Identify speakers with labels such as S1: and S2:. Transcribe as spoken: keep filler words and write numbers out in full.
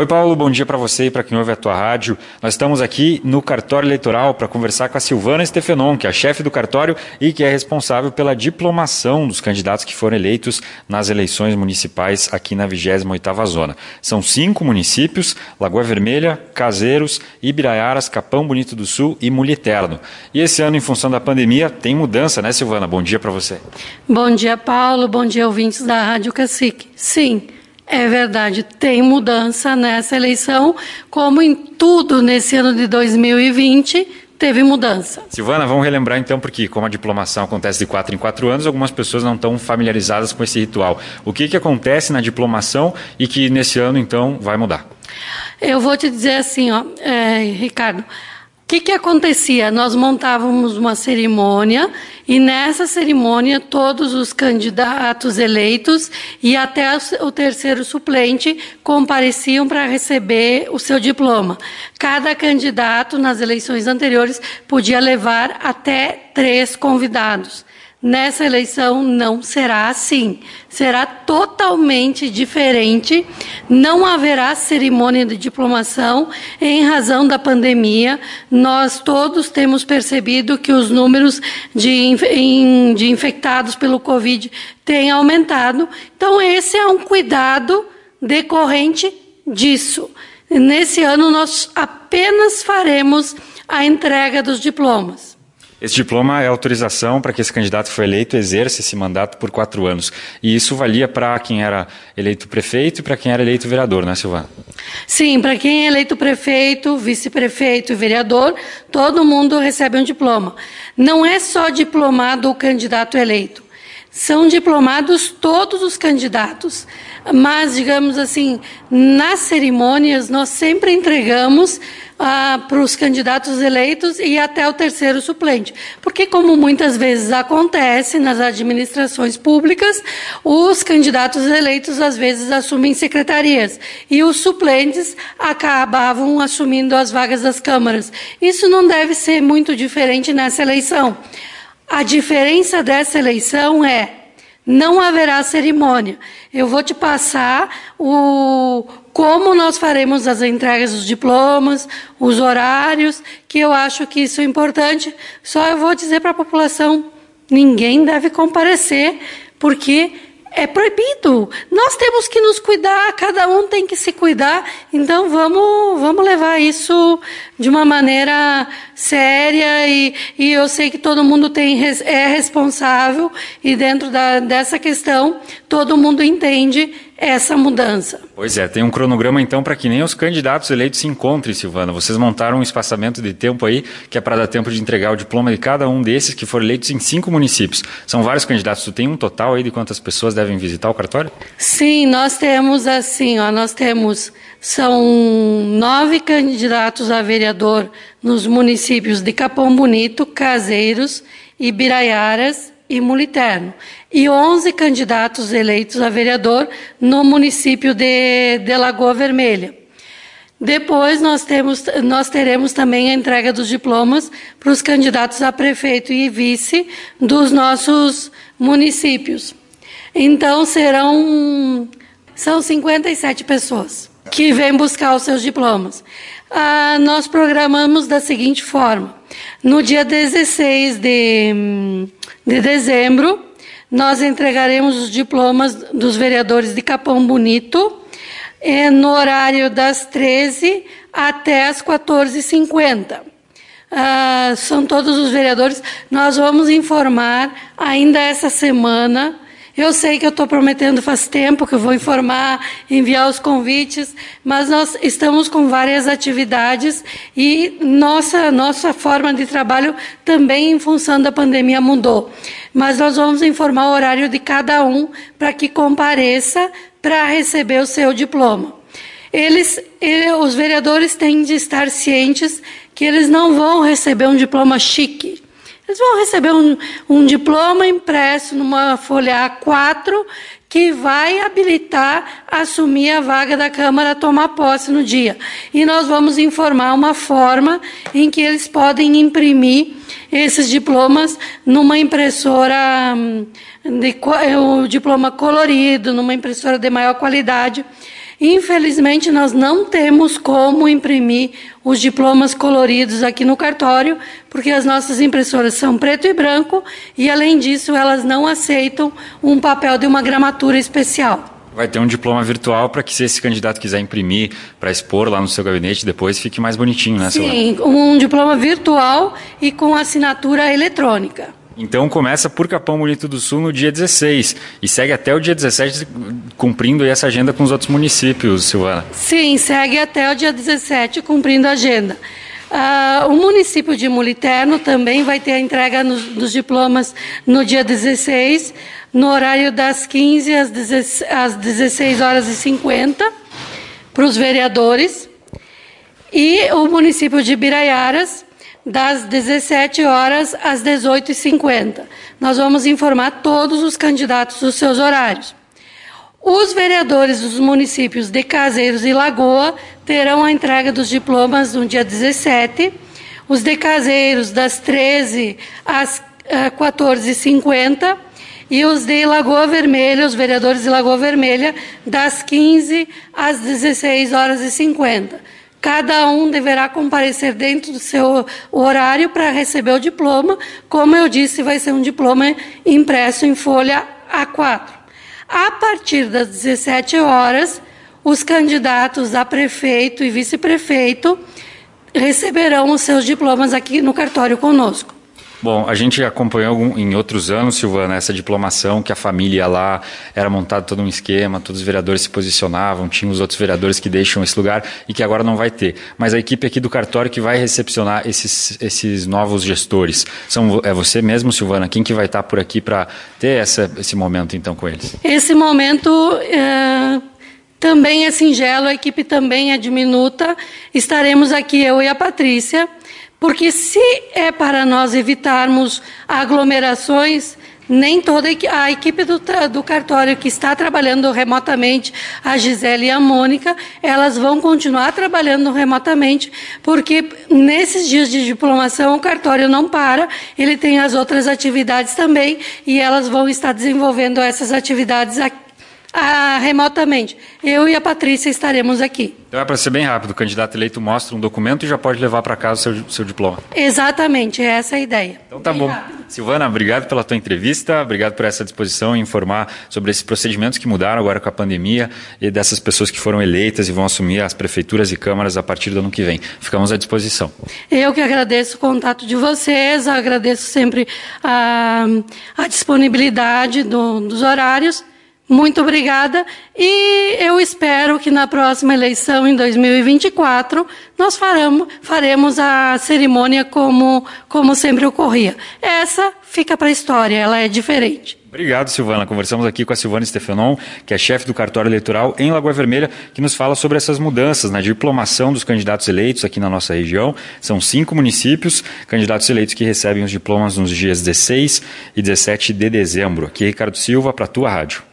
S1: Oi, Paulo, bom dia para você e para quem ouve a tua rádio. Nós estamos aqui no cartório eleitoral para conversar com a Silvana Stefenon, que é a chefe do cartório e que é responsável pela diplomação dos candidatos que foram eleitos nas eleições municipais aqui na vigésima oitava Zona. São cinco municípios: Lagoa Vermelha, Caseiros, Ibiraiaras, Capão Bonito do Sul e Muliterno. E esse ano, em função da pandemia, tem mudança, né, Silvana? Bom dia para você.
S2: Bom dia, Paulo. Bom dia, ouvintes da Rádio Cacique. Sim, é verdade, tem mudança nessa eleição, como em tudo nesse ano de dois mil e vinte, teve mudança.
S1: Silvana, vamos relembrar então, porque como a diplomação acontece de quatro em quatro anos, algumas pessoas não estão familiarizadas com esse ritual. O que, que acontece na diplomação e que nesse ano, então, vai mudar?
S2: Eu vou te dizer assim, ó, é, Ricardo, o que, que acontecia? Nós montávamos uma cerimônia e nessa cerimônia todos os candidatos eleitos e até o terceiro suplente compareciam para receber o seu diploma. Cada candidato nas eleições anteriores podia levar até três convidados. Nessa eleição não será assim, será totalmente diferente, não haverá cerimônia de diplomação em razão da pandemia. Nós todos temos percebido que os números de, de infectados pelo Covid têm aumentado, então esse é um cuidado decorrente disso. Nesse ano nós apenas faremos a entrega dos diplomas.
S1: Esse diploma é autorização para que esse candidato que foi eleito exerça esse mandato por quatro anos. E isso valia para quem era eleito prefeito e para quem era eleito vereador, né, Silvana?
S2: Sim, para quem é eleito prefeito, vice-prefeito e vereador, todo mundo recebe um diploma. Não é só diplomado o candidato eleito. São diplomados todos os candidatos, mas, digamos assim, nas cerimônias nós sempre entregamos ah, para os candidatos eleitos e até o terceiro suplente. Porque, como muitas vezes acontece nas administrações públicas, os candidatos eleitos às vezes assumem secretarias e os suplentes acabavam assumindo as vagas das câmaras. Isso não deve ser muito diferente nessa eleição. A diferença dessa eleição é, não haverá cerimônia. Eu vou te passar o, como nós faremos as entregas dos diplomas, os horários, que eu acho que isso é importante. Só eu vou dizer para a população, ninguém deve comparecer, porque é proibido. Nós temos que nos cuidar, cada um tem que se cuidar, então vamos, vamos levar isso de uma maneira séria e, e eu sei que todo mundo tem, é responsável e dentro da, dessa questão todo mundo entende essa mudança.
S1: Pois é, tem um cronograma então para que nem os candidatos eleitos se encontrem, Silvana. Vocês montaram um espaçamento de tempo aí que é para dar tempo de entregar o diploma de cada um desses que foram eleitos em cinco municípios. São vários candidatos. Tu tem um total aí de quantas pessoas devem visitar o cartório?
S2: Sim, nós temos assim, ó, nós temos, são nove candidatos a vereador nos municípios de Capão Bonito, Caseiros, Ibiraiaras e Muliterno, e onze candidatos eleitos a vereador no município de, de Lagoa Vermelha. Depois nós, temos, nós teremos também a entrega dos diplomas para os candidatos a prefeito e vice dos nossos municípios. Então serão são cinquenta e sete pessoas que vêm buscar os seus diplomas. Ah, nós programamos da seguinte forma: no dia dezesseis de, de dezembro, nós entregaremos os diplomas dos vereadores de Capão Bonito eh, no horário das treze até as quatorze e cinquenta. Ah, são todos os vereadores. Nós vamos informar ainda essa semana. Eu sei que eu estou prometendo faz tempo que eu vou informar, enviar os convites, mas nós estamos com várias atividades e nossa, nossa forma de trabalho também em função da pandemia mudou. Mas nós vamos informar o horário de cada um para que compareça para receber o seu diploma. Eles, ele, os vereadores têm de estar cientes que eles não vão receber um diploma chique. Eles vão receber um, um diploma impresso numa folha A quatro que vai habilitar a assumir a vaga da Câmara a tomar posse no dia. E nós vamos informar uma forma em que eles podem imprimir esses diplomas numa impressora, de, o diploma colorido, numa impressora de maior qualidade. Infelizmente, nós não temos como imprimir os diplomas coloridos aqui no cartório, porque as nossas impressoras são preto e branco e, além disso, elas não aceitam um papel de uma gramatura especial.
S1: Vai ter um diploma virtual para que, se esse candidato quiser imprimir para expor lá no seu gabinete, depois fique mais bonitinho, né, Silvana?
S2: Sim, um diploma virtual e com assinatura eletrônica.
S1: Então começa por Capão Bonito do Sul no dia dezesseis e segue até o dia dezessete, cumprindo aí essa agenda com os outros municípios, Silvana.
S2: Sim, segue até o dia dezessete, cumprindo a agenda. Uh, o município de Muliterno também vai ter a entrega nos, dos diplomas no dia dezesseis, no horário das quinze às dezesseis horas e cinquenta, para os vereadores. E o município de Biraiaras, das dezessete horas às dezoito e cinquenta. Nós vamos informar todos os candidatos dos seus horários. Os vereadores dos municípios de Caseiros e Lagoa terão a entrega dos diplomas no dia dezessete, os de Caseiros das treze às quatorze e cinquenta e os de Lagoa Vermelha, os vereadores de Lagoa Vermelha, das quinze às dezesseis horas e cinquenta. Cada um deverá comparecer dentro do seu horário para receber o diploma. Como eu disse, vai ser um diploma impresso em folha A quatro. A partir das dezessete horas, os candidatos a prefeito e vice-prefeito receberão os seus diplomas aqui no cartório conosco.
S1: Bom, a gente acompanhou em outros anos, Silvana, essa diplomação, que a família ia lá, era montado todo um esquema, todos os vereadores se posicionavam, tinha os outros vereadores que deixam esse lugar e que agora não vai ter. Mas a equipe aqui do cartório que vai recepcionar esses, esses novos gestores, são, é você mesmo, Silvana? Quem que vai estar por aqui para ter essa, esse momento então com eles?
S2: Esse momento é, também é singelo, a equipe também é diminuta. Estaremos aqui, eu e a Patrícia, porque se é para nós evitarmos aglomerações, nem toda a equipe do, do cartório que está trabalhando remotamente, a Gisele e a Mônica, elas vão continuar trabalhando remotamente, porque nesses dias de diplomação o cartório não para, ele tem as outras atividades também, e elas vão estar desenvolvendo essas atividades aqui. Ah, remotamente. Eu e a Patrícia estaremos aqui.
S1: Então é para ser bem rápido, o candidato eleito mostra um documento e já pode levar para casa o seu, seu diploma.
S2: Exatamente, essa é a ideia.
S1: Então tá bem bom. Rápido. Silvana, obrigado pela tua entrevista, obrigado por essa disposição em informar sobre esses procedimentos que mudaram agora com a pandemia e dessas pessoas que foram eleitas e vão assumir as prefeituras e câmaras a partir do ano que vem. Ficamos à disposição.
S2: Eu que agradeço o contato de vocês, agradeço sempre a, a disponibilidade do, dos horários. Muito obrigada e eu espero que na próxima eleição, em dois mil e vinte e quatro, nós faremos, faremos a cerimônia como, como sempre ocorria. Essa fica para a história, ela é diferente.
S1: Obrigado, Silvana. Conversamos aqui com a Silvana Stefenon, que é chefe do cartório eleitoral em Lagoa Vermelha, que nos fala sobre essas mudanças na diplomação dos candidatos eleitos aqui na nossa região. São cinco municípios, candidatos eleitos que recebem os diplomas nos dias dezesseis e dezessete de dezembro. Aqui, Ricardo Silva, para a tua rádio.